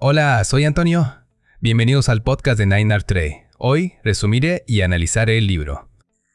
Hola, soy Antonio. Bienvenidos al podcast de Nine Art Trade. Hoy resumiré y analizaré el libro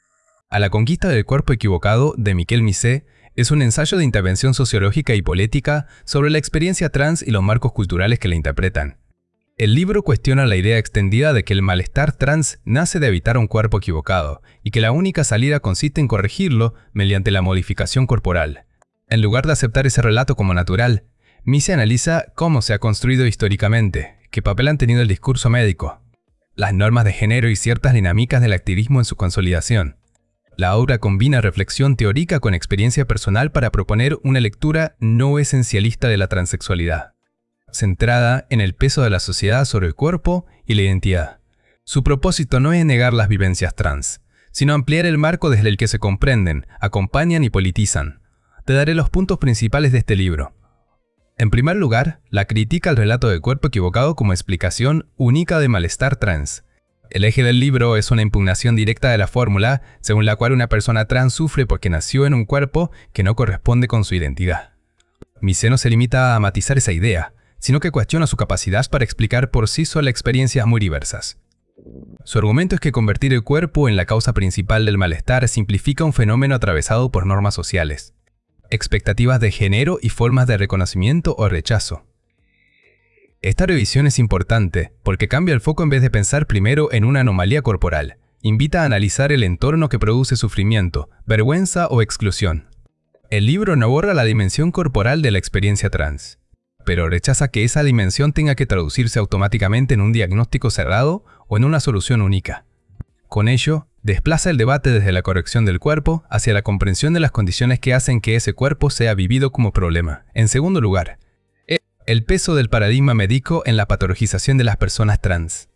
A la conquista del cuerpo equivocado de Miquel Misé es un ensayo de intervención sociológica y política sobre la experiencia trans y los marcos culturales que la interpretan. El libro cuestiona la idea extendida de que el malestar trans nace de habitar un cuerpo equivocado y que la única salida consiste en corregirlo mediante la modificación corporal. En lugar de aceptar ese relato como natural, Misé analiza cómo se ha construido históricamente, qué papel han tenido el discurso médico, las normas de género y ciertas dinámicas del activismo en su consolidación. La obra combina reflexión teórica con experiencia personal para proponer una lectura no esencialista de la transexualidad, centrada en el peso de la sociedad sobre el cuerpo y la identidad. Su propósito no es negar las vivencias trans, sino ampliar el marco desde el que se comprenden, acompañan y politizan. Te daré los puntos principales de este libro. En primer lugar, la crítica al relato del cuerpo equivocado como explicación única de malestar trans. El eje del libro es una impugnación directa de la fórmula según la cual una persona trans sufre porque nació en un cuerpo que no corresponde con su identidad. Misé no se limita a matizar esa idea, sino que cuestiona su capacidad para explicar por sí sola experiencias muy diversas. Su argumento es que convertir el cuerpo en la causa principal del malestar simplifica un fenómeno atravesado por normas sociales, expectativas de género y formas de reconocimiento o rechazo. Esta revisión es importante porque cambia el foco en vez de pensar primero en una anomalía corporal. Invita a analizar el entorno que produce sufrimiento, vergüenza o exclusión. El libro no borra la dimensión corporal de la experiencia trans, pero rechaza que esa dimensión tenga que traducirse automáticamente en un diagnóstico cerrado o en una solución única. Con ello, desplaza el debate desde la corrección del cuerpo hacia la comprensión de las condiciones que hacen que ese cuerpo sea vivido como problema. En segundo lugar, el peso del paradigma médico en la patologización de las personas trans.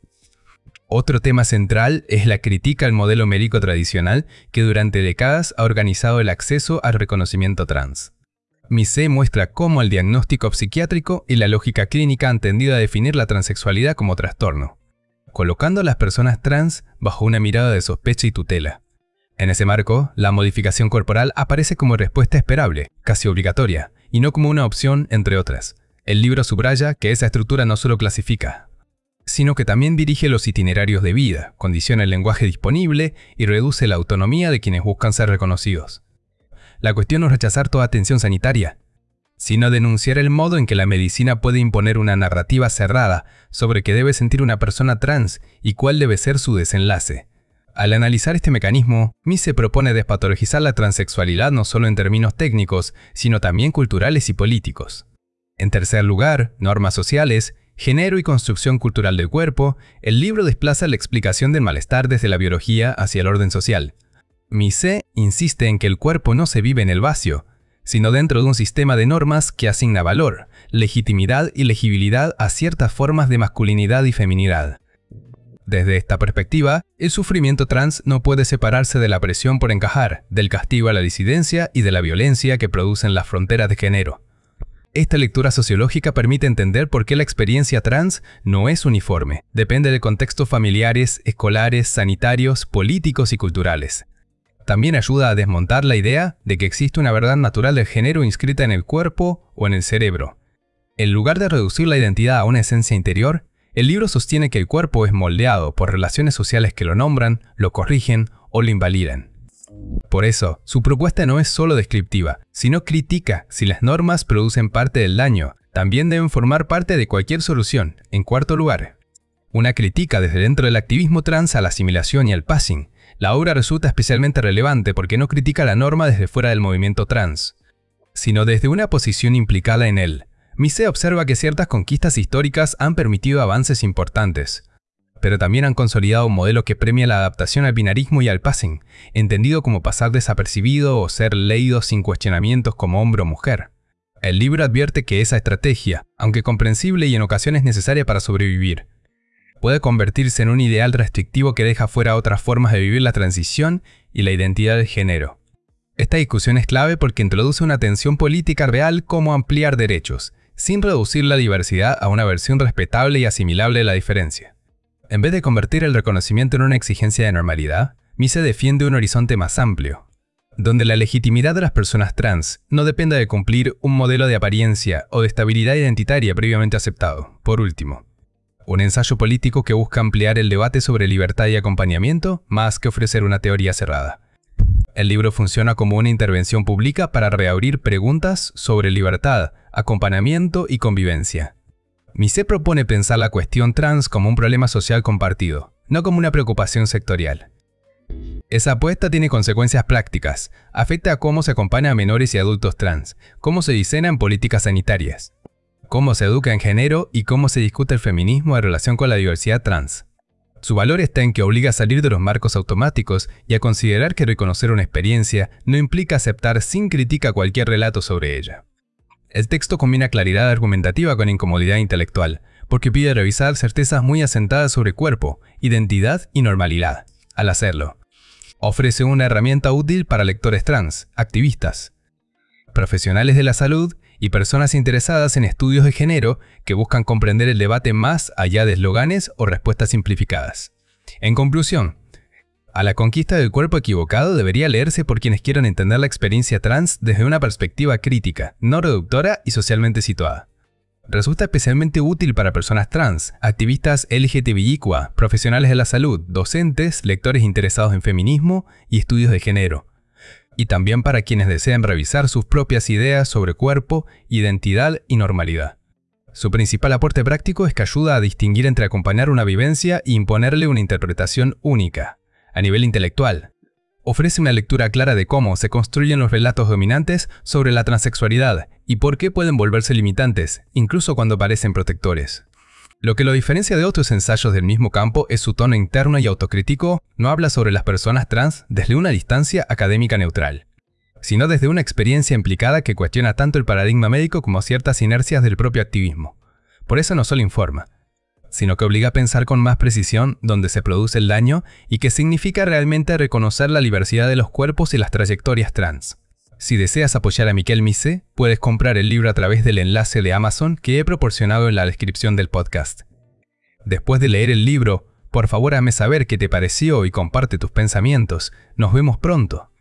Otro tema central es la crítica al modelo médico tradicional que durante décadas ha organizado el acceso al reconocimiento trans. Misé muestra cómo el diagnóstico psiquiátrico y la lógica clínica han tendido a definir la transexualidad como trastorno, colocando a las personas trans bajo una mirada de sospecha y tutela. En ese marco, la modificación corporal aparece como respuesta esperable, casi obligatoria, y no como una opción entre otras. El libro subraya que esa estructura no solo clasifica, sino que también dirige los itinerarios de vida, condiciona el lenguaje disponible y reduce la autonomía de quienes buscan ser reconocidos. La cuestión no es rechazar toda atención sanitaria, sino denunciar el modo en que la medicina puede imponer una narrativa cerrada sobre qué debe sentir una persona trans y cuál debe ser su desenlace. Al analizar este mecanismo, Misé propone despatologizar la transexualidad no solo en términos técnicos, sino también culturales y políticos. En tercer lugar, normas sociales, género y construcción cultural del cuerpo, el libro desplaza la explicación del malestar desde la biología hacia el orden social. Misé insiste en que el cuerpo no se vive en el vacío, sino dentro de un sistema de normas que asigna valor, legitimidad y legibilidad a ciertas formas de masculinidad y feminidad. Desde esta perspectiva, el sufrimiento trans no puede separarse de la presión por encajar, del castigo a la disidencia y de la violencia que producen las fronteras de género. Esta lectura sociológica permite entender por qué la experiencia trans no es uniforme, depende de contextos familiares, escolares, sanitarios, políticos y culturales. También ayuda a desmontar la idea de que existe una verdad natural del género inscrita en el cuerpo o en el cerebro. En lugar de reducir la identidad a una esencia interior, el libro sostiene que el cuerpo es moldeado por relaciones sociales que lo nombran, lo corrigen o lo invalidan. Por eso, su propuesta no es solo descriptiva, sino critica si las normas producen parte del daño, también deben formar parte de cualquier solución. En cuarto lugar, una crítica desde dentro del activismo trans a la asimilación y al passing. La obra resulta especialmente relevante porque no critica la norma desde fuera del movimiento trans, sino desde una posición implicada en él. Misé observa que ciertas conquistas históricas han permitido avances importantes, pero también han consolidado un modelo que premia la adaptación al binarismo y al passing, entendido como pasar desapercibido o ser leído sin cuestionamientos como hombre o mujer. El libro advierte que esa estrategia, aunque comprensible y en ocasiones necesaria para sobrevivir, puede convertirse en un ideal restrictivo que deja fuera otras formas de vivir la transición y la identidad de género. Esta discusión es clave porque introduce una tensión política real como ampliar derechos, sin reducir la diversidad a una versión respetable y asimilable de la diferencia. En vez de convertir el reconocimiento en una exigencia de normalidad, Misé defiende un horizonte más amplio. donde la legitimidad de las personas trans no dependa de cumplir un modelo de apariencia o de estabilidad identitaria previamente aceptado. Por último, un ensayo político que busca ampliar el debate sobre libertad y acompañamiento más que ofrecer una teoría cerrada. El libro funciona como una intervención pública para reabrir preguntas sobre libertad, acompañamiento y convivencia. Misé propone pensar la cuestión trans como un problema social compartido, no como una preocupación sectorial. Esa apuesta tiene consecuencias prácticas, afecta a cómo se acompaña a menores y adultos trans, cómo se diseñan políticas sanitarias, cómo se educa en género y cómo se discute el feminismo en relación con la diversidad trans. Su valor está en que obliga a salir de los marcos automáticos y a considerar que reconocer una experiencia no implica aceptar sin crítica cualquier relato sobre ella. El texto combina claridad argumentativa con incomodidad intelectual, porque pide revisar certezas muy asentadas sobre cuerpo, identidad y normalidad. Al hacerlo, ofrece una herramienta útil para lectores trans, activistas, profesionales de la salud y personas interesadas en estudios de género que buscan comprender el debate más allá de eslóganes o respuestas simplificadas. En conclusión, A la conquista del cuerpo equivocado debería leerse por quienes quieran entender la experiencia trans desde una perspectiva crítica, no reductora y socialmente situada. Resulta especialmente útil para personas trans, activistas LGTBIQA, profesionales de la salud, docentes, lectores interesados en feminismo y estudios de género. Y también para quienes desean revisar sus propias ideas sobre cuerpo, identidad y normalidad. Su principal aporte práctico es que ayuda a distinguir entre acompañar una vivencia e imponerle una interpretación única. A nivel intelectual, ofrece una lectura clara de cómo se construyen los relatos dominantes sobre la transexualidad y por qué pueden volverse limitantes, incluso cuando parecen protectores. Lo que lo diferencia de otros ensayos del mismo campo es su tono interno y autocrítico. No habla sobre las personas trans desde una distancia académica neutral, sino desde una experiencia implicada que cuestiona tanto el paradigma médico como ciertas inercias del propio activismo. Por eso no solo informa, sino que obliga a pensar con más precisión dónde se produce el daño y qué significa realmente reconocer la diversidad de los cuerpos y las trayectorias trans. Si deseas apoyar a Miquel Misé, puedes comprar el libro a través del enlace de Amazon que he proporcionado en la descripción del podcast. Después de leer el libro, por favor hazme saber qué te pareció y comparte tus pensamientos. Nos vemos pronto.